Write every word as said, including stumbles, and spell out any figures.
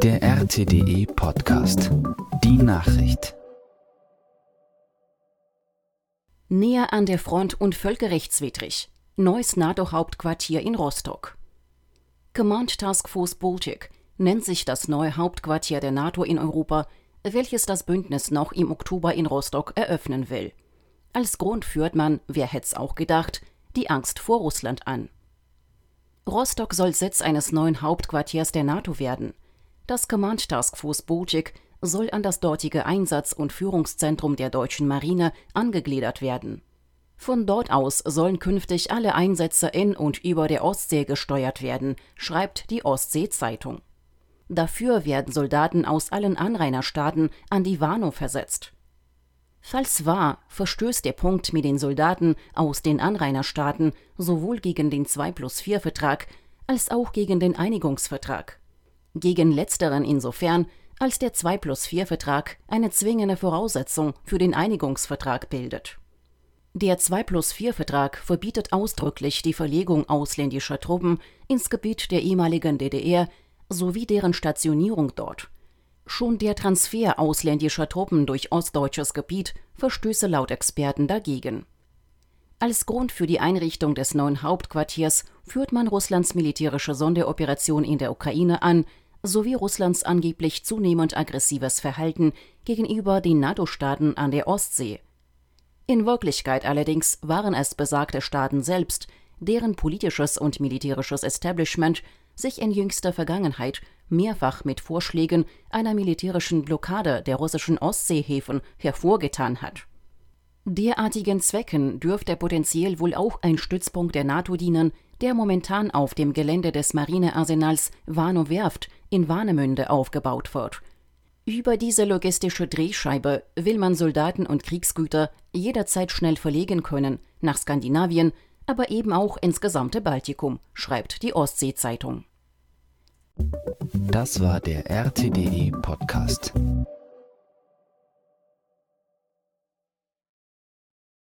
Der R T D E-Podcast. Die Nachricht. Näher an der Front und völkerrechtswidrig. Neues NATO-Hauptquartier in Rostock. Command Task Force Baltic nennt sich das neue Hauptquartier der NATO in Europa, welches das Bündnis noch im Oktober in Rostock eröffnen will. Als Grund führt man, wer hätt's auch gedacht, die Angst vor Russland an. Rostock soll Sitz eines neuen Hauptquartiers der NATO werden. Das Command Task Force Baltic soll an das dortige Einsatz- und Führungszentrum der deutschen Marine angegliedert werden. Von dort aus sollen künftig alle Einsätze in und über der Ostsee gesteuert werden, schreibt die Ostsee-Zeitung. Dafür werden Soldaten aus allen Anrainerstaaten an die Warnow versetzt. Falls wahr, verstößt der Punkt mit den Soldaten aus den Anrainerstaaten sowohl gegen den zwei plus vier Vertrag als auch gegen den Einigungsvertrag. Gegen letzteren insofern, als der zwei plus vier Vertrag eine zwingende Voraussetzung für den Einigungsvertrag bildet. Der zwei plus vier Vertrag verbietet ausdrücklich die Verlegung ausländischer Truppen ins Gebiet der ehemaligen D D R sowie deren Stationierung dort. Schon der Transfer ausländischer Truppen durch ostdeutsches Gebiet verstöße laut Experten dagegen. Als Grund für die Einrichtung des neuen Hauptquartiers führt man Russlands militärische Sonderoperation in der Ukraine an, sowie Russlands angeblich zunehmend aggressives Verhalten gegenüber den NATO-Staaten an der Ostsee. In Wirklichkeit allerdings waren es besagte Staaten selbst, deren politisches und militärisches Establishment sich in jüngster Vergangenheit mehrfach mit Vorschlägen einer militärischen Blockade der russischen Ostseehäfen hervorgetan hat. Derartigen Zwecken dürfte potenziell wohl auch ein Stützpunkt der NATO dienen, der momentan auf dem Gelände des Marinearsenals Warnow-Werft in Warnemünde aufgebaut wird. Über diese logistische Drehscheibe will man Soldaten und Kriegsgüter jederzeit schnell verlegen können, nach Skandinavien, aber eben auch ins gesamte Baltikum, schreibt die Ostsee-Zeitung. Das war der R T D E-Podcast.